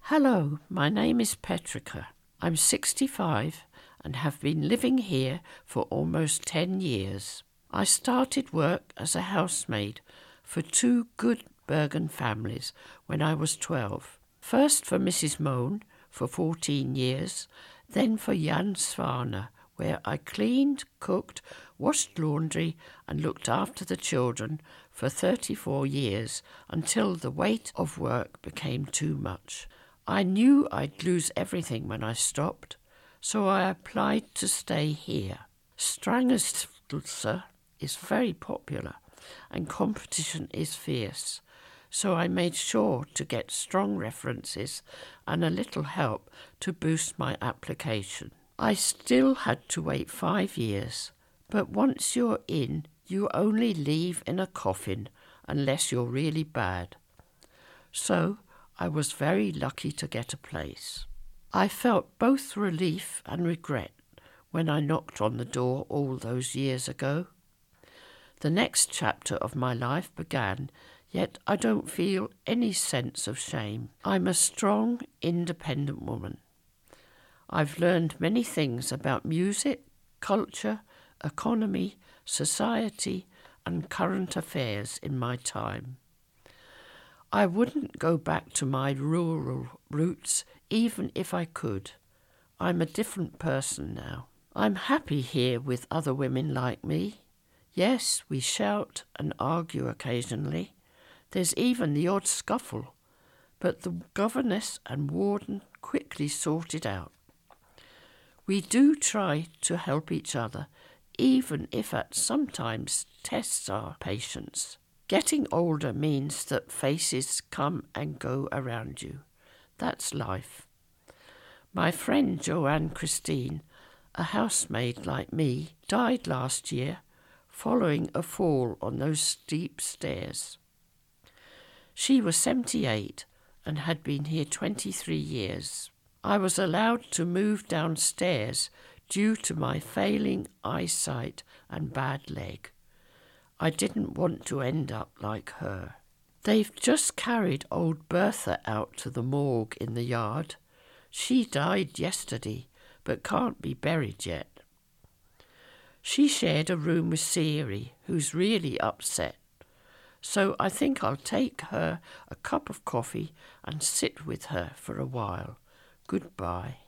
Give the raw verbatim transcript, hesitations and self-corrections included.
Hello, my name is Petrica. I'm sixty-five and have been living here for almost ten years. I started work as a housemaid for two good Bergen families when I was twelve. First for Missus Mohn for fourteen years, then for Jan Svaner, where I cleaned, cooked, washed laundry and looked after the children for thirty-four years until the weight of work became too much. I knew I'd lose everything when I stopped, so I applied to stay here. Strangestelse is very popular and competition is fierce, so I made sure to get strong references and a little help to boost my application. I still had to wait five years, but once you're in, you only leave in a coffin unless you're really bad. So I was very lucky to get a place. I felt both relief and regret when I knocked on the door all those years ago. The next chapter of my life began, yet I don't feel any sense of shame. I'm a strong, independent woman. I've learned many things about music, culture, economy, society, and current affairs in my time. I wouldn't go back to my rural roots even if I could. I'm a different person now. I'm happy here with other women like me. Yes, we shout and argue occasionally. There's even the odd scuffle, but the governess and warden quickly sort it out. We do try to help each other, even if it sometimes tests our patience. Getting older means that faces come and go around you. That's life. My friend Joanne Christine, a housemaid like me, died last year following a fall on those steep stairs. She was seventy-eight and had been here twenty-three years. I was allowed to move downstairs due to my failing eyesight and bad leg. I didn't want to end up like her. They've just carried old Bertha out to the morgue in the yard. She died yesterday, but can't be buried yet. She shared a room with Siri, who's really upset. So I think I'll take her a cup of coffee and sit with her for a while. Goodbye.